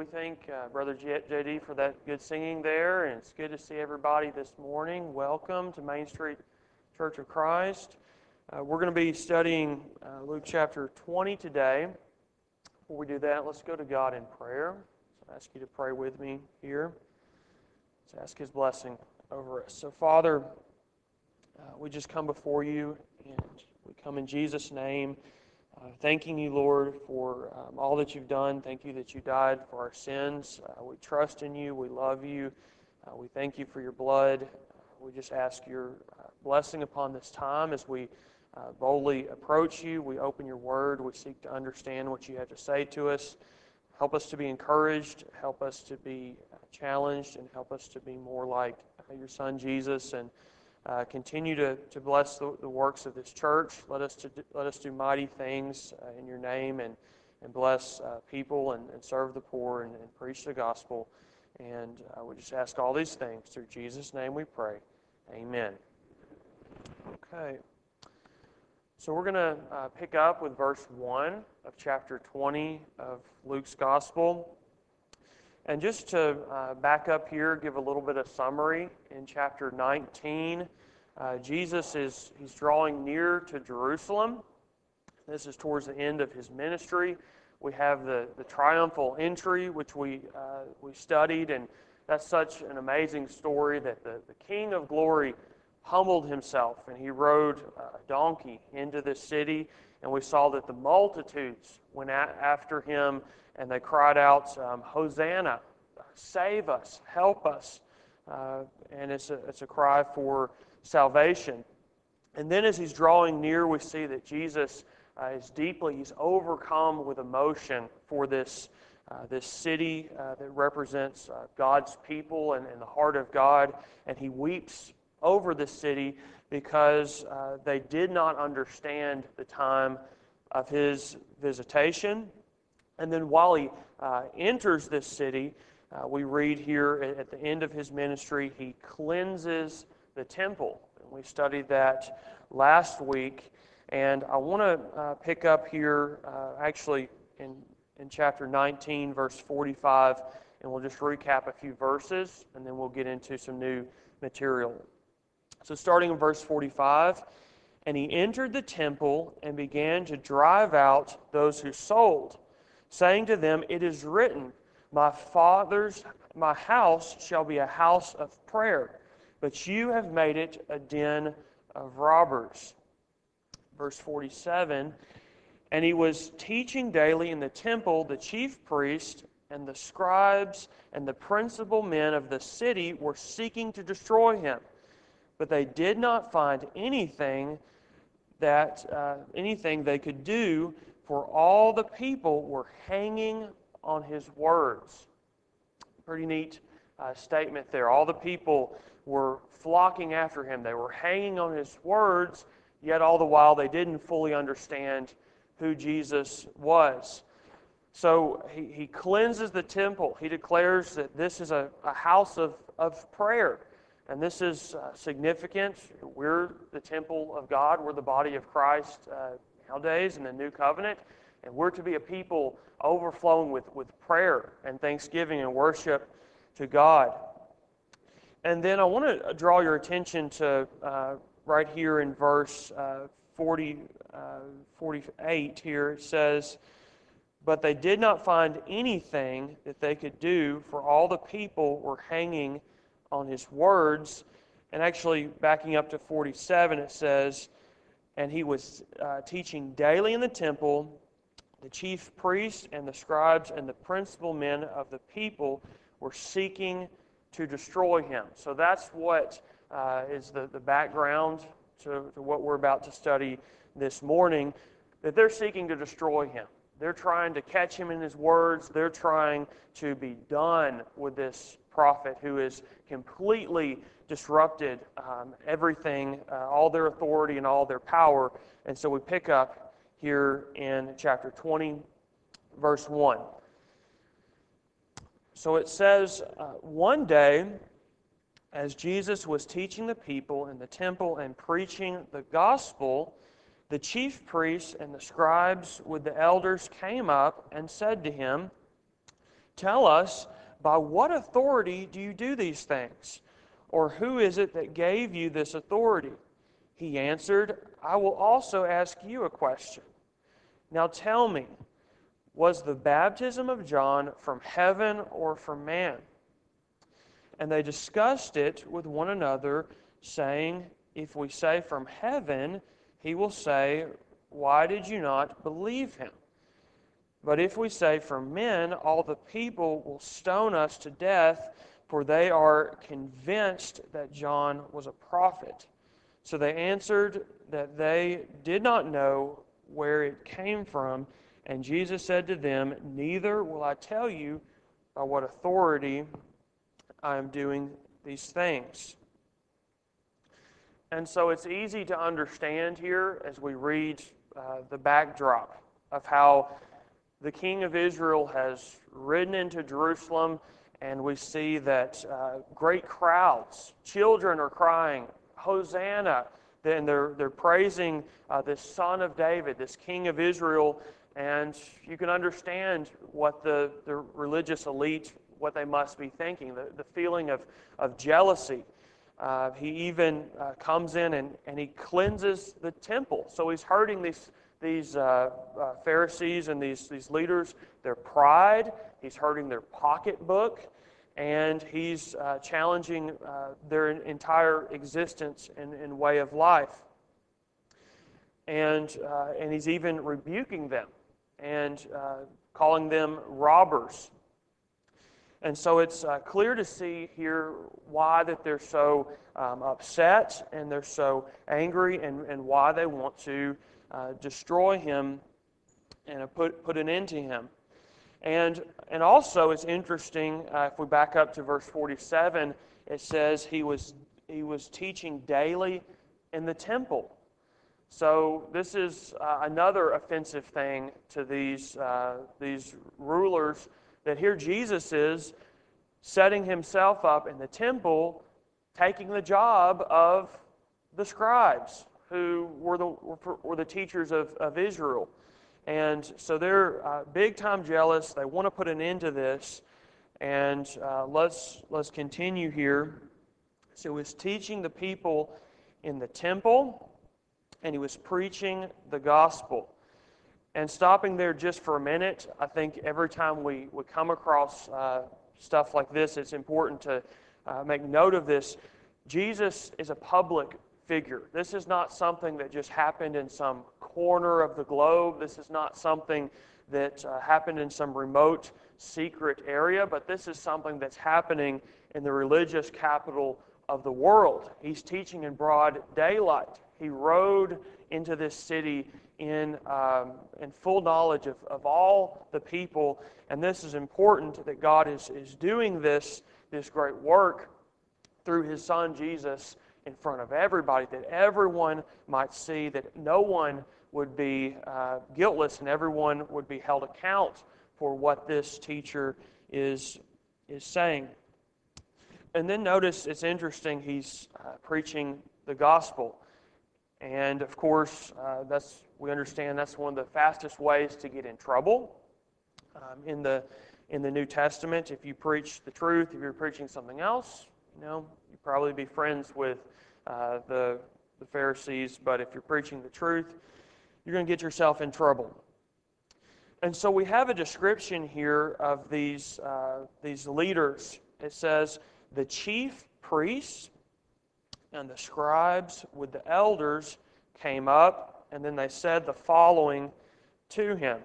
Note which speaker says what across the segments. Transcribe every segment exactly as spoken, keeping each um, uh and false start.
Speaker 1: thank uh, Brother J- JD for that good singing there, and it's good to see everybody this morning. Welcome to Main Street Church of Christ. Uh, we're going to be studying uh, Luke chapter twenty today. Before we do that, let's go to God in prayer. So I ask you to pray with me here. Let's ask His blessing over us. So, Father, uh, we just come before you, and we come in Jesus' name. Uh, thanking you, Lord, for um, all that you've done. Thank you that you died for our sins. Uh, we trust in you. We love you. Uh, we thank you for your blood. Uh, we just ask your uh, blessing upon this time as we uh, boldly approach you. We open your word. We seek to understand what you have to say to us. Help us to be encouraged. Help us to be uh, challenged, and help us to be more like uh, your Son, Jesus, and Uh, continue to, to bless the, the works of this church. Let us to do, let us do mighty things uh, in your name, and and bless uh, people, and, and serve the poor, and, and preach the gospel. And uh, we just ask all these things through Jesus' name we pray. Amen. Okay. So we're going to uh, pick up with verse one of chapter twenty of Luke's gospel. And just to uh, back up here, give a little bit of summary. In chapter nineteen, uh, Jesus is he's drawing near to Jerusalem. This is towards the end of his ministry. We have the, the triumphal entry, which we uh, we studied, and that's such an amazing story that the, the King of Glory humbled himself, and he rode a donkey into the city, and we saw that the multitudes went after him, and they cried out, um, Hosanna, save us, help us. Uh, and it's a, it's a cry for salvation. And then as he's drawing near, we see that Jesus uh, is deeply, he's overcome with emotion for this, uh, this city uh, that represents uh, God's people and, and the heart of God. And he weeps over the city because uh, they did not understand the time of his visitation. And then while he uh, enters this city, uh, we read here at, at the end of his ministry, he cleanses the temple. And we studied that last week. And I want to uh, pick up here, uh, actually, in, in chapter nineteen, verse forty-five, and we'll just recap a few verses, and then we'll get into some new material. So starting in verse forty-five, and he entered the temple and began to drive out those who sold, saying to them, it is written, my father's, my house shall be a house of prayer, but you have made it a den of robbers. Verse forty-seven, and he was teaching daily in the temple, the chief priests and the scribes and the principal men of the city were seeking to destroy him, but they did not find anything that uh, anything they could do, for all the people were hanging on his words. Pretty neat uh, statement there. All the people were flocking after him. They were hanging on his words, yet all the while they didn't fully understand who Jesus was. So he, he cleanses the temple. He declares that this is a, a house of, of prayer. And this is uh, significant. We're the temple of God. We're the body of Christ uh, nowadays in the new covenant. And we're to be a people overflowing with, with prayer and thanksgiving and worship to God. And then I want to draw your attention to uh, right here in verse uh, forty, uh, forty-eight here. It says, but they did not find anything that they could do, for all the people were hanging on his words. And actually, backing up to forty-seven, it says, and he was uh, teaching daily in the temple. The chief priests and the scribes and the principal men of the people were seeking to destroy him. So that's what uh, is the, the background to, to what we're about to study this morning, that they're seeking to destroy him. They're trying to catch him in his words. They're trying to be done with this prophet who has completely disrupted um, everything, uh, all their authority and all their power. And so we pick up here in chapter twenty, verse one. So it says, uh, one day, as Jesus was teaching the people in the temple and preaching the gospel, the chief priests and the scribes with the elders came up and said to him, Tell us, by what authority do you do these things? Or who is it that gave you this authority?" He answered, "I will also ask you a question. Now tell me, was the baptism of John from heaven or from man?" And they discussed it with one another, saying, "If we say from heaven, he will say, 'Why did you not believe him?' But if we say from men, all the people will stone us to death, for they are convinced that John was a prophet." So they answered that they did not know where it came from. And Jesus said to them, "Neither will I tell you by what authority I am doing these things." And so it's easy to understand here as we read uh, the backdrop of how the King of Israel has ridden into Jerusalem, and we see that uh, great crowds, children are crying, "Hosanna!" Then they're, they're praising uh, this Son of David, this King of Israel, and you can understand what the, the religious elite, what they must be thinking, the, the feeling of, of jealousy. Uh, he even uh, comes in and, and he cleanses the temple. So he's hurting these, these uh, uh, Pharisees and these, these leaders, their pride. He's hurting their pocketbook. And he's uh, challenging uh, their entire existence and, and way of life. And, uh, and he's even rebuking them and uh, calling them robbers. And so it's uh, clear to see here why that they're so um, upset and they're so angry, and, and why they want to uh, destroy him and uh, put, put an end to him. And, and also it's interesting, uh, if we back up to verse forty-seven, it says he was, he was teaching daily in the temple. So this is uh, another offensive thing to these, uh, these rulers, that here Jesus is setting himself up in the temple, taking the job of the scribes, who were the, were the teachers of, of Israel. And so they're uh, big time jealous. They want to put an end to this. And uh, let's, let's continue here. So he was teaching the people in the temple, and he was preaching the gospel. And stopping there just for a minute, I think every time we, we come across uh, stuff like this, it's important to uh, make note of this. Jesus is a public figure. This is not something that just happened in some corner of the globe. This is not something that uh, happened in some remote, secret area, but this is something that's happening in the religious capital of the world. He's teaching in broad daylight. He rode into this city in, um, in full knowledge of, of all the people, and this is important that God is, is doing this, this great work through His Son Jesus in front of everybody, that everyone might see, that no one would be uh, guiltless and everyone would be held account for what this teacher is, is saying. And then notice, it's interesting, he's uh, preaching the gospel. And of course, uh, that's we understand that's one of the fastest ways to get in trouble um, in the in the New Testament. If you preach the truth, if you're preaching something else, you know, you'd probably be friends with uh, the the Pharisees. But if you're preaching the truth, you're going to get yourself in trouble. And so we have a description here of these uh, these leaders. It says the chief priests and the scribes with the elders came up, and then they said the following to him.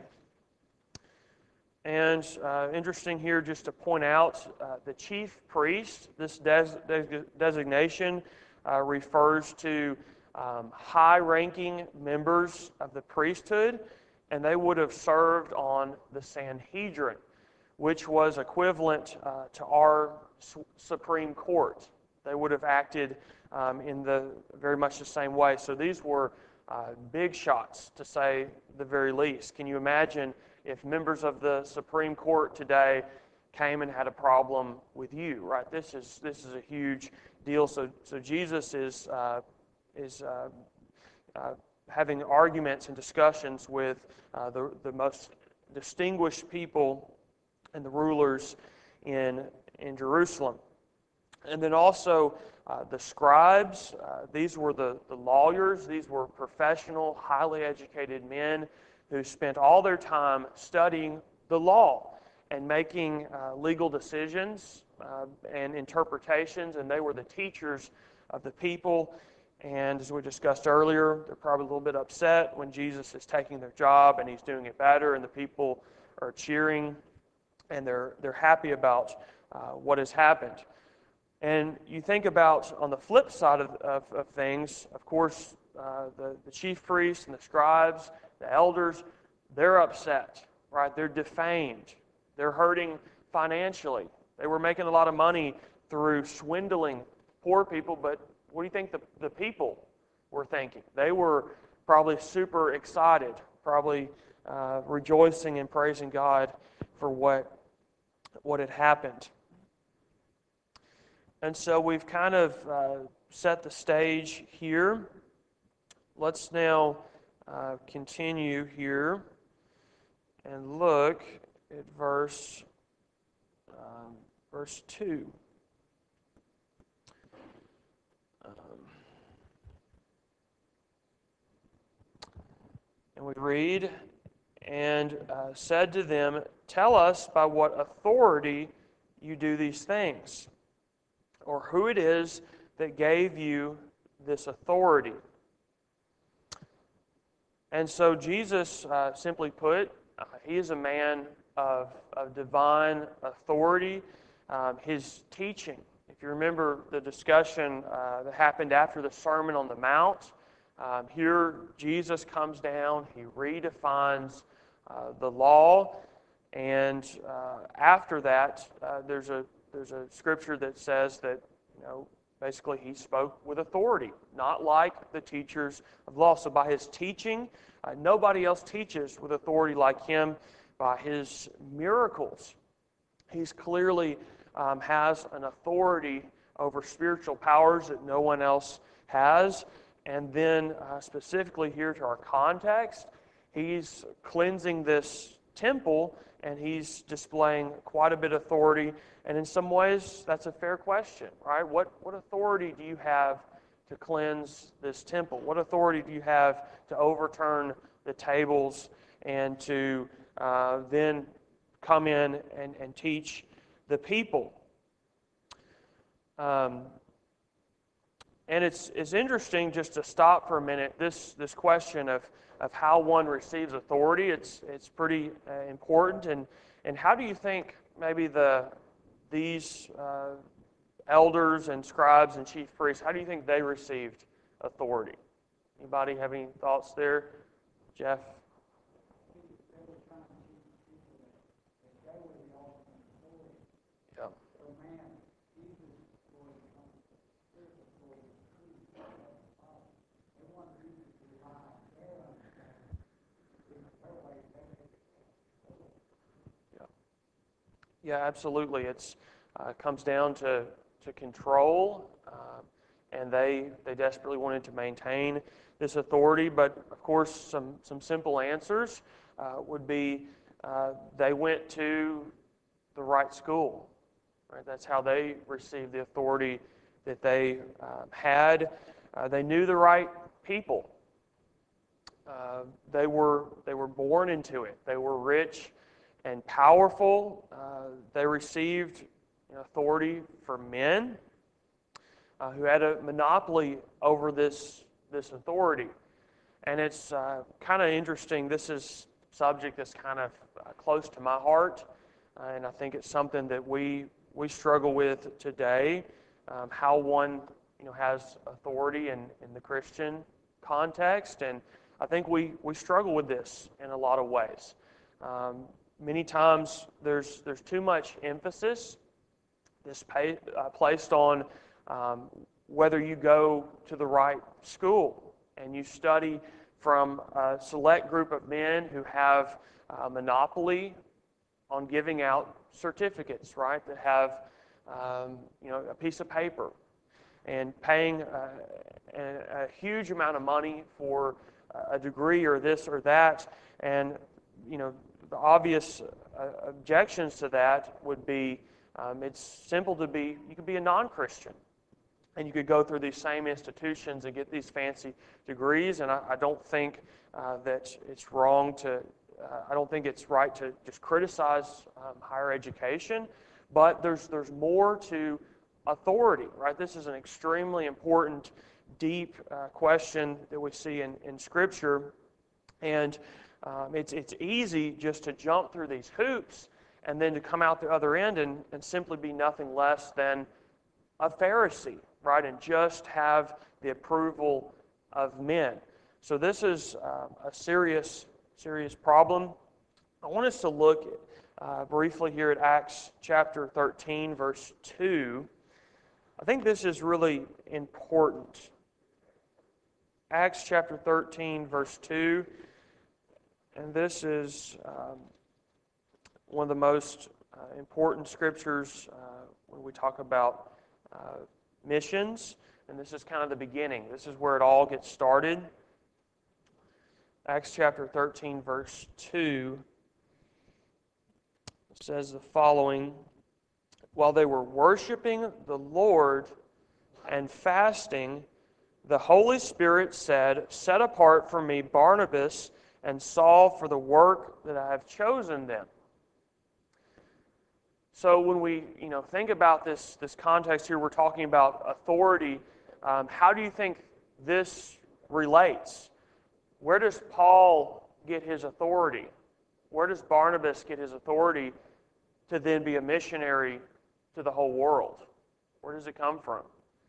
Speaker 1: And uh, interesting here just to point out, uh, the chief priest, this des- des- designation uh, refers to um, high-ranking members of the priesthood, and they would have served on the Sanhedrin, which was equivalent uh, to our su- Supreme Court. They would have acted um, in the very much the same way. So these were uh, big shots, to say the very least. Can you imagine if members of the Supreme Court today came and had a problem with you? Right? This is this is a huge deal. So so Jesus is uh, is uh, uh, having arguments and discussions with uh, the the most distinguished people and the rulers in, in Jerusalem. And then also uh, the scribes, uh, these were the, the lawyers, these were professional, highly educated men who spent all their time studying the law and making uh, legal decisions uh, and interpretations, and they were the teachers of the people. And as we discussed earlier, they're probably a little bit upset when Jesus is taking their job and he's doing it better, and the people are cheering, and they're they're happy about uh, what has happened. And you think about, on the flip side of, of, of things, of course, uh, the, the chief priests and the scribes, the elders, they're upset, right? They're defamed. They're hurting financially. They were making a lot of money through swindling poor people, but what do you think the, the people were thinking? They were probably super excited, probably uh, rejoicing and praising God for what, what had happened. And so we've kind of uh, set the stage here. Let's now uh, continue here and look at verse um, verse two. Um, and we read, and uh, said to them, "Tell us by what authority you do these things, or who it is that gave you this authority." And so Jesus, uh, simply put, uh, he is a man of, of divine authority. Um, his teaching, if you remember the discussion uh, that happened after the Sermon on the Mount, um, here Jesus comes down, he redefines uh, the law, and uh, after that, uh, there's a there's a scripture that says that, you know, basically he spoke with authority, not like the teachers of law. So by his teaching, uh, nobody else teaches with authority like him. By his miracles, he's clearly um, has an authority over spiritual powers that no one else has. And then uh, specifically here to our context, he's cleansing this temple, and he's displaying quite a bit of authority. And in some ways, that's a fair question, right? What, what authority do you have to cleanse this temple? What authority do you have to overturn the tables and to uh, then come in and, and teach the people? Um, and it's it's interesting just to stop for a minute. This this question of of how one receives authority, it's it's pretty uh, important. And and how do you think maybe the these uh, elders and scribes and chief priests, how do you think they received authority? Anybody have any thoughts there? Jeff? Yeah. Yeah, absolutely. It's uh, comes down to, to control, uh, and they they desperately wanted to maintain this authority. But of course, some some simple answers uh, would be uh, they went to the right school. Right? That's how they received the authority that they uh, had. Uh, they knew the right people. Uh, they were they were born into it. They were rich and powerful. Uh, they received, you know, authority from men uh, who had a monopoly over this this authority. And it's uh, kind of interesting. This is a subject that's kind of uh, close to my heart, uh, and I think it's something that we we struggle with today. Um, how one, you know, has authority in, in the Christian context, and I think we we struggle with this in a lot of ways. Um, Many times there's there's too much emphasis this pay, uh, placed on um, whether you go to the right school and you study from a select group of men who have a monopoly on giving out certificates, right? That have um, you know a piece of paper and paying uh, a, a huge amount of money for a degree or this or that, and you know. the obvious uh, objections to that would be um, it's simple to be, you could be a non-Christian. And you could go through these same institutions and get these fancy degrees. And I, I don't think uh, that it's wrong to, uh, I don't think it's right to just criticize um, higher education. But there's there's more to authority, right? This is an extremely important, deep uh, question that we see in, in Scripture. And um, it's it's easy just to jump through these hoops and then to come out the other end and, and simply be nothing less than a Pharisee, right? And just have the approval of men. So this is uh, a serious, serious problem. I want us to look uh, briefly here at Acts chapter thirteen, verse two. I think this is really important. Acts chapter thirteen, verse two. And this is um, one of the most uh, important scriptures uh, when we talk about uh, missions. And this is kind of the beginning. This is where it all gets started. Acts chapter thirteen, verse two says the following: While they were worshiping the Lord and fasting, the Holy Spirit said, Set apart for me Barnabas and Saul for the work that I have chosen them. So when we you know, think about this, this context here, we're talking about authority. Um, how do you think this relates? Where does Paul get his authority? Where does Barnabas get his authority to then be a missionary to the whole world? Where does it come from?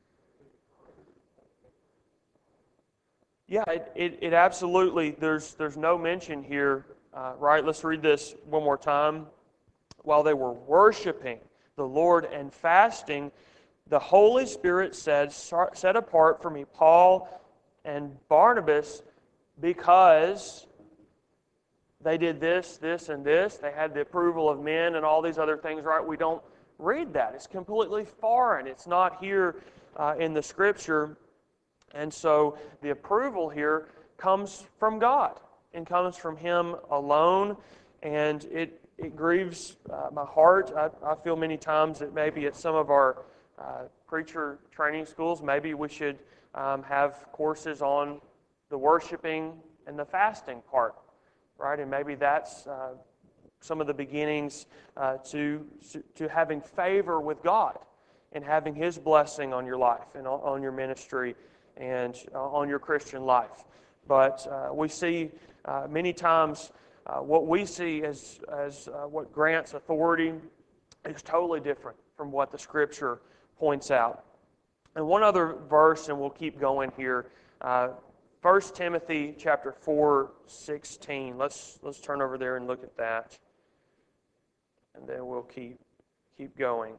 Speaker 1: Yeah, it, it, it absolutely, there's, there's no mention here, uh, right? Let's read this one more time. While they were worshiping the Lord and fasting, the Holy Spirit said, Set apart for me Paul and Barnabas because they did this, this, and this. They had the approval of men and all these other things, right? We don't read that. It's completely foreign. It's not here uh, in the Scripture. And so the approval here comes from God and comes from Him alone. And it, it grieves uh, my heart. I, I feel many times that maybe at some of our uh, preacher training schools, maybe we should um, have courses on the worshiping and the fasting part, right? And maybe that's uh, some of the beginnings uh, to, to having favor with God and having His blessing on your life and on, on your ministry and uh, on your Christian life. But uh, we see uh, many times uh, what we see as, as uh, what grants authority is totally different from what the Scripture points out. And one other verse, and we'll keep going here. Uh, First Timothy chapter four, sixteen. Let's let's turn over there and look at that. And then we'll keep keep going.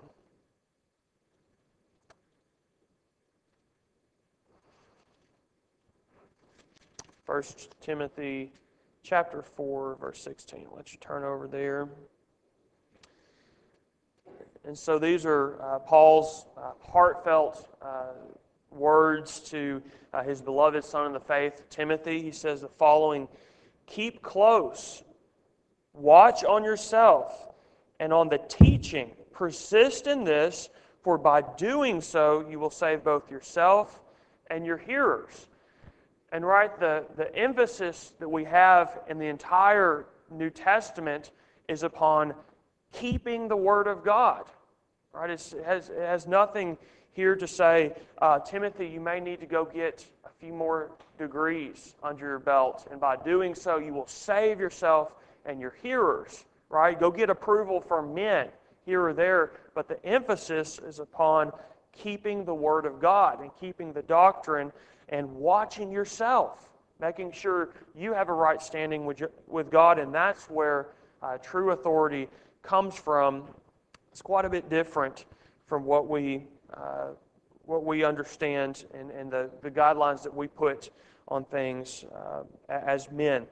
Speaker 1: First Timothy chapter four, verse sixteen. Let you turn over there. And so these are uh, Paul's uh, heartfelt uh, words to uh, his beloved son in the faith, Timothy. He says the following: Keep close, watch on yourself, and on the teaching. Persist in this, for by doing so you will save both yourself and your hearers. And right, the, the emphasis that we have in the entire New Testament is upon keeping the Word of God. Right? It's, it, has, it has nothing here to say, uh, Timothy, you may need to go get a few more degrees under your belt, and by doing so you will save yourself and your hearers. Right? Go get approval from men here or there, but the emphasis is upon keeping the Word of God and keeping the doctrine and watching yourself, making sure you have a right standing with, with God, and that's where uh, true authority comes from. It's quite a bit different from what we uh, what we understand and, and the, the guidelines that we put on things uh, as men.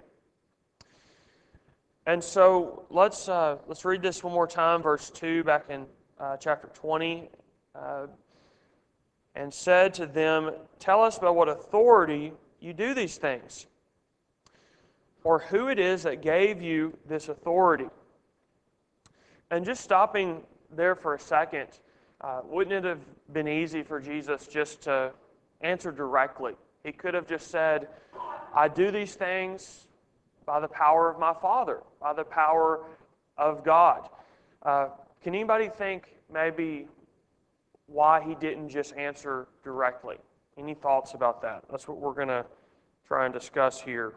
Speaker 1: And so let's uh, let's read this one more time, verse two, back in uh, chapter twenty. Uh, and said to them, Tell us by what authority you do these things. or who it is that gave you this authority? And just stopping there for a second, uh, wouldn't it have been easy for Jesus just to answer directly? He could have just said, I do these things by the power of my Father, by the power of God. Uh, can anybody think maybe why he didn't just answer directly? Any thoughts about that? That's what we're going to try and discuss here.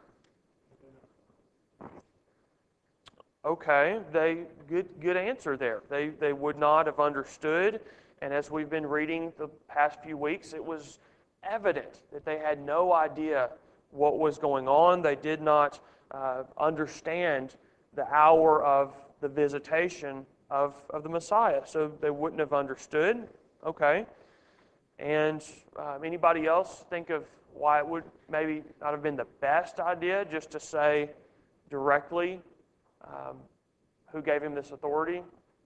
Speaker 1: Okay, they good good answer there. They they would not have understood, and as we've been reading the past few weeks, it was evident that they had no idea what was going on. They did not uh, understand the hour of the visitation of, of the Messiah, so they wouldn't have understood. Okay, and um, anybody else think of why it would maybe not have been the best idea just to say directly um, who gave him this authority?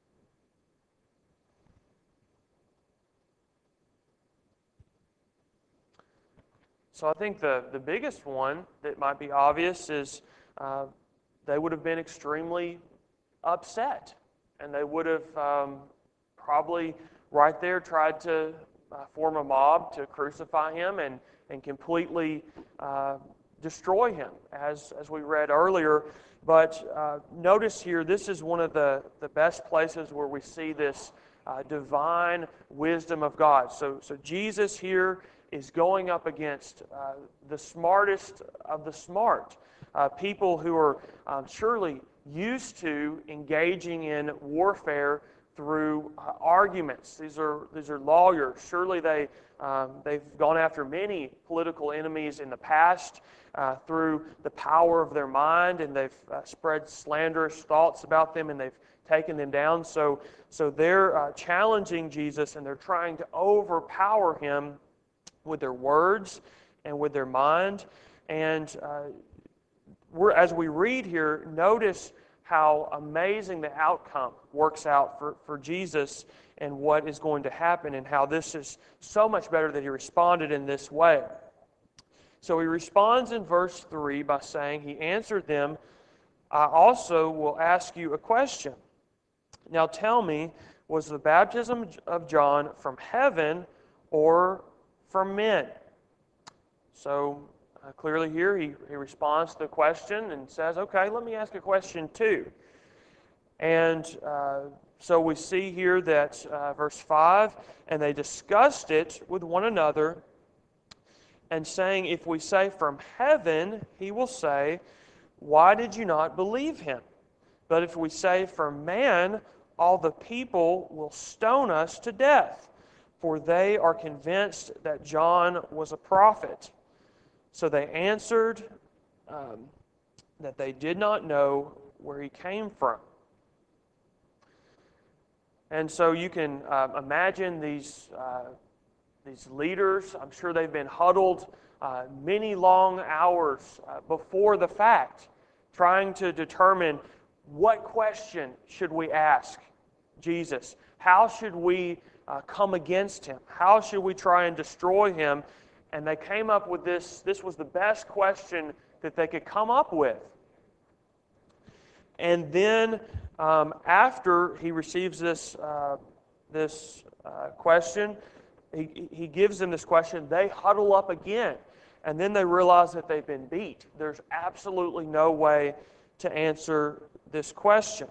Speaker 1: So I think the, the biggest one that might be obvious is uh, they would have been extremely upset, and they would have um, probably right there tried to uh, form a mob to crucify him and, and completely uh, destroy him, as, as we read earlier. But uh, notice here, this is one of the, the best places where we see this uh, divine wisdom of God. So, so Jesus here is going up against uh, the smartest of the smart, uh, people who are um, surely used to engaging in warfare through uh, arguments. These are these are lawyers. Surely they um, they've gone after many political enemies in the past uh, through the power of their mind, and they've uh, spread slanderous thoughts about them, and they've taken them down. So so they're uh, challenging Jesus, and they're trying to overpower him with their words and with their mind. And uh, we're, as we read here, notice how amazing the outcome works out for, for Jesus and what is going to happen, and how this is so much better that he responded in this way. So he responds in verse three by saying, he answered them, I also will ask you a question. Now tell me, was the baptism of John from heaven or from men? So uh, clearly here he, he responds to the question and says, okay, let me ask a question too. And uh, so we see here that uh, verse five, and they discussed it with one another, and saying, if we say from heaven, he will say, why did you not believe him? But if we say from man, all the people will stone us to death, for they are convinced that John was a prophet. So they answered um, that they did not know where he came from. And so you can uh, imagine these uh, these leaders. I'm sure they've been huddled uh, many long hours uh, before the fact, trying to determine what question should we ask Jesus? How should we uh, come against him? How should we try and destroy him? And they came up with this. This was the best question that they could come up with. And then um, after he receives this, uh, this uh, question, he, he gives them this question. They huddle up again. And then they realize that they've been beat. There's absolutely no way to answer this question.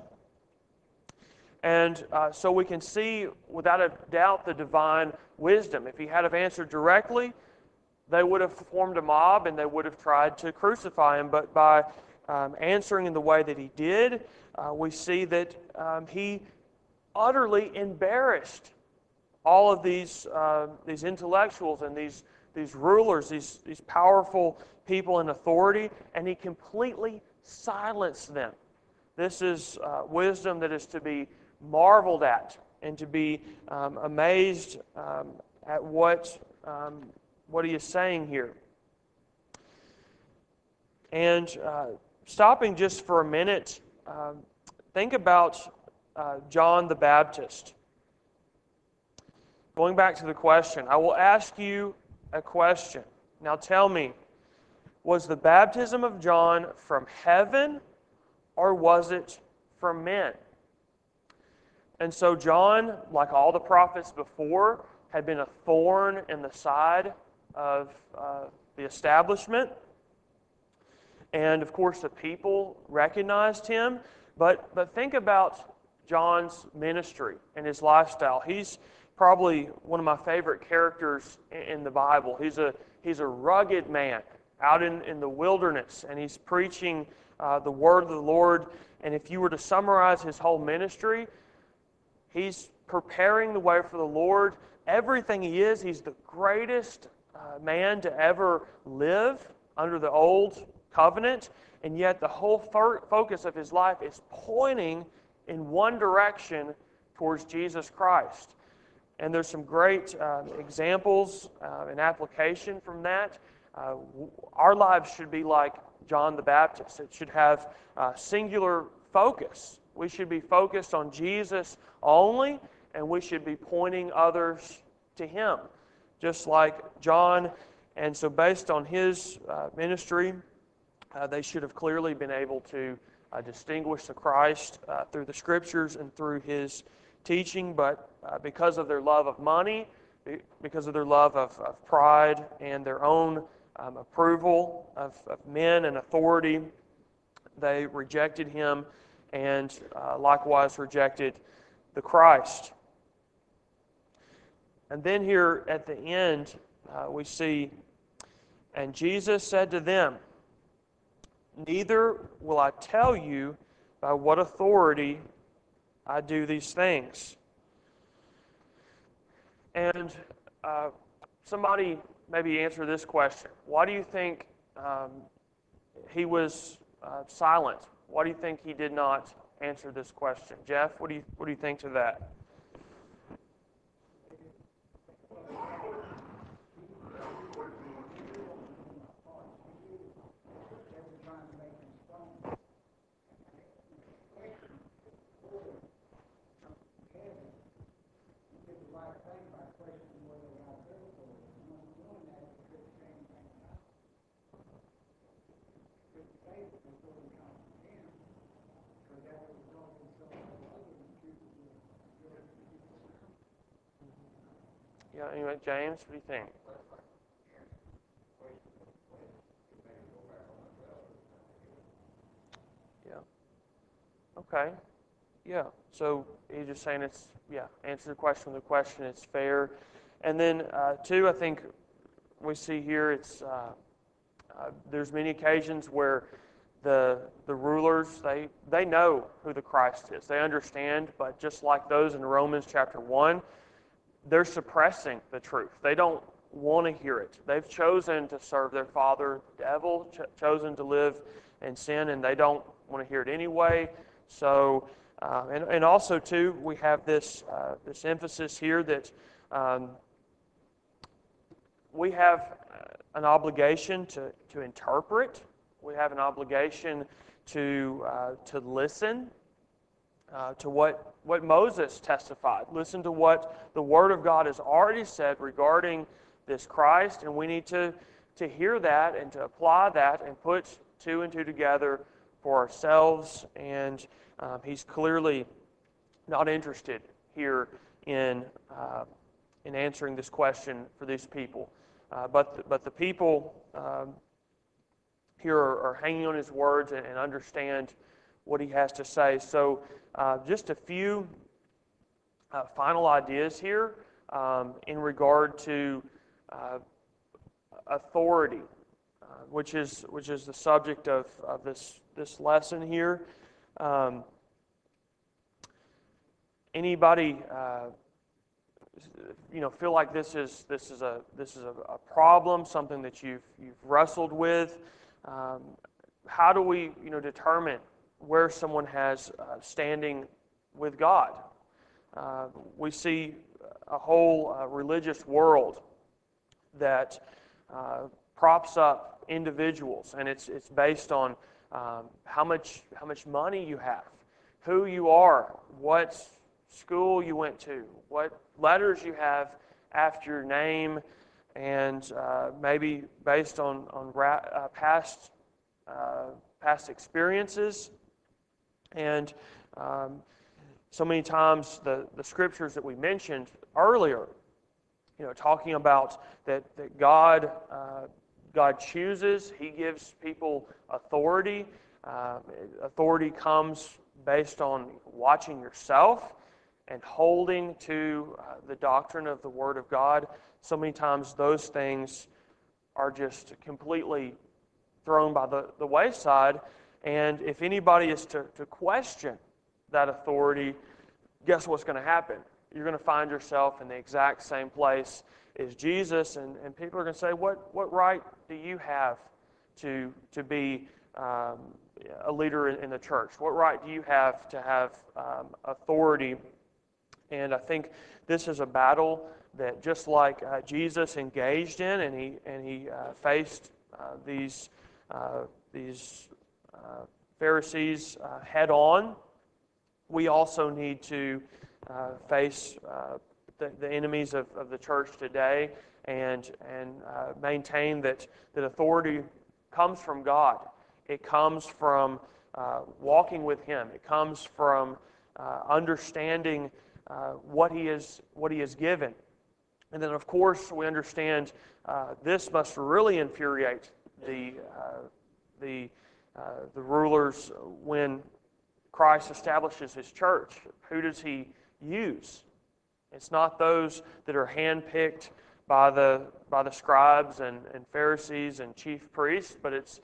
Speaker 1: And uh, so we can see, without a doubt, the divine wisdom. If he had have answered directly, they would have formed a mob and they would have tried to crucify him. But by um, answering in the way that he did, uh, we see that um, he utterly embarrassed all of these uh, these intellectuals and these these rulers, these these powerful people in authority, and he completely silenced them. This is uh, wisdom that is to be marveled at and to be um, amazed um, at what um, what he is saying here. And uh, stopping just for a minute, um, think about uh, John the Baptist. Going back to the question, I will ask you a question. Now tell me, was the baptism of John from heaven, or was it from men? And so John, like all the prophets before, had been a thorn in the side of uh, the establishment. And of course the people recognized him. But, but think about John's ministry and his lifestyle. He's probably one of my favorite characters in the Bible. He's a, he's a rugged man out in, in the wilderness, and he's preaching uh, the word of the Lord. And if you were to summarize his whole ministry, he's preparing the way for the Lord. Everything he is, he's the greatest uh, man to ever live under the old covenant, and yet the whole fo- focus of his life is pointing in one direction towards Jesus Christ. And there's some great uh, examples uh, and application from that. Uh, our lives should be like John the Baptist. It should have uh, singular focus. We should be focused on Jesus only, and we should be pointing others to Him, just like John. And so based on his uh, ministry, uh, they should have clearly been able to uh, distinguish the Christ uh, through the Scriptures and through his teaching, but uh, because of their love of money, because of their love of, of pride and their own um, approval of, of men and authority, they rejected him and uh, likewise rejected the Christ. And then here at the end, uh, we see, and Jesus said to them, "Neither will I tell you by what authority I do these things." And uh, somebody maybe answer this question. Why do you think um, he was uh, silent? Why do you think he did not answer this question? Jeff, what do you, what do you think to that? Yeah, anyway, James, what do you think? Yeah. Okay. Yeah. So he's just saying it's, yeah, answer the question with a question. It's fair. And then, uh, two, I think we see here it's, uh, uh, there's many occasions where the the rulers, they, they know who the Christ is. They understand, but just like those in Romans chapter one, they're suppressing the truth. They don't want to hear it. They've chosen to serve their father, the devil, ch- chosen to live in sin, and they don't want to hear it anyway. So, uh, and, and also, too, we have this, uh, this emphasis here that um, we have an obligation to, to interpret. We have an obligation to, uh, to listen uh, to what, what Moses testified. Listen to what the Word of God has already said regarding this Christ, and we need to, to hear that and to apply that and put two and two together for ourselves. And um, he's clearly not interested here in, uh, in answering this question for these people. Uh, but, the, but the people um, here are, are hanging on his words and, and understand what he has to say. So uh, just a few uh, final ideas here um, in regard to uh, authority, uh, which is which is the subject of, of this this lesson here. Um, anybody uh, you know feel like this is this is a this is a, a problem, something that you've you've wrestled with? Um, how do we you know determine where someone has uh, standing with God? Uh, we see a whole uh, religious world that uh, props up individuals, and it's it's based on um, how much how much money you have, who you are, what school you went to, what letters you have after your name, and uh, maybe based on, on ra- uh, past, uh, past experiences. And um, so many times the, the scriptures that we mentioned earlier, you know, talking about that, that God, uh, God chooses, He gives people authority. Uh, authority comes based on watching yourself and holding to uh, the doctrine of the Word of God. So many times those things are just completely thrown by the, the wayside. And if anybody is to, to question that authority, guess what's going to happen? You're going to find yourself in the exact same place as Jesus, and, and people are going to say, what, what right do you have to, to be um, a leader in, in the church? What right do you have to have um, authority? And I think this is a battle that just like uh, Jesus engaged in, and he, and he uh, faced uh, these, uh, these uh, Pharisees uh, head on, we also need to uh, face uh, the, the enemies of, of the church today and, and uh, maintain that, that authority comes from God. It comes from uh, walking with Him. It comes from uh, understanding uh, what He is, what He has given. And then, of course, we understand uh, this must really infuriate the, uh, the, uh, the rulers when Christ establishes His church. Who does He use? It's not those that are handpicked by the, by the scribes and, and Pharisees and chief priests, but it's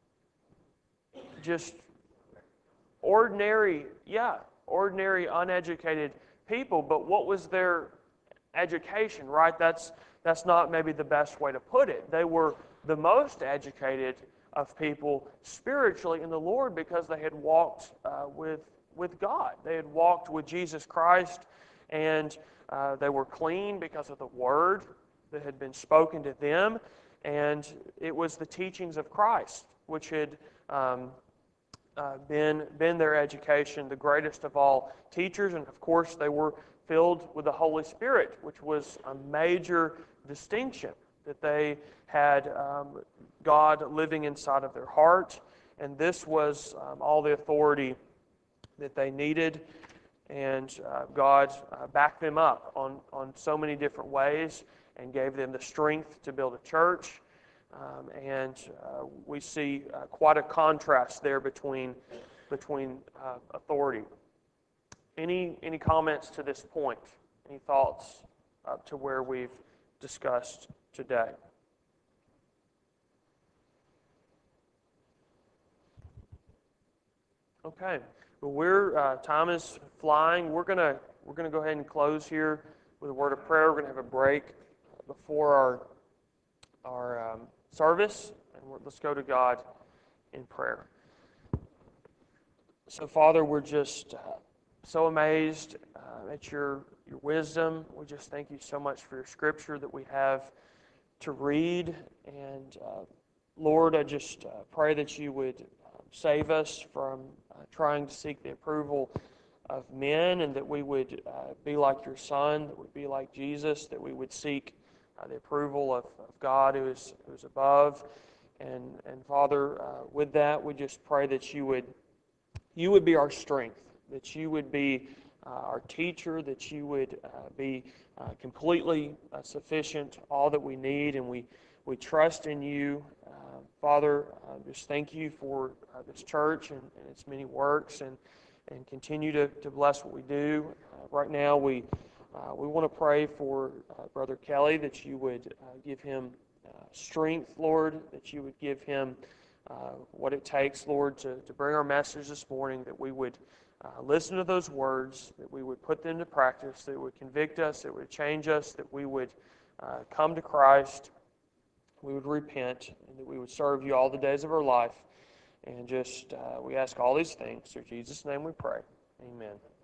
Speaker 1: just ordinary, yeah, ordinary, uneducated people. But what was their education, right? That's, that's not maybe the best way to put it. They were the most educated of people spiritually in the Lord because they had walked uh, with, with God. They had walked with Jesus Christ, and uh, they were clean because of the Word that had been spoken to them, and it was the teachings of Christ which had um, uh, been, been their education, the greatest of all teachers, and of course they were filled with the Holy Spirit, which was a major distinction, that they had um, God living inside of their heart, and this was um, all the authority that they needed, and uh, God uh, backed them up on, on so many different ways and gave them the strength to build a church, um, and uh, we see uh, quite a contrast there between, between uh, authority. Any, any comments to this point? Any thoughts up to where we've discussed today? Okay. Well, we're uh, time is flying. We're gonna we're gonna go ahead and close here with a word of prayer. We're gonna have a break before our our um, service, and we're, let's go to God in prayer. So, Father, we're just uh, so amazed uh, at your your wisdom. We just thank you so much for your Scripture that we have to read. And uh, Lord, I just uh, pray that you would uh, save us from uh, trying to seek the approval of men, and that we would uh, be like your Son, that would be like Jesus, that we would seek uh, the approval of, of God who is, who is above. And, and Father, uh, with that, we just pray that you would you would be our strength, that you would be uh, our teacher, that you would uh, be uh, completely uh, sufficient, all that we need, and we, we trust in you. Uh, Father, uh, just thank you for uh, this church and, and its many works, and, and continue to, to bless what we do. Uh, right now, we, uh, we want to pray for uh, Brother Kelly, that you would uh, give him uh, strength, Lord, that you would give him Uh, what it takes, Lord, to, to bring our message this morning, that we would uh, listen to those words, that we would put them to practice, that it would convict us, that it would change us, that we would uh, come to Christ, we would repent, and that we would serve you all the days of our life. And just, uh, we ask all these things. Through Jesus' name we pray. Amen.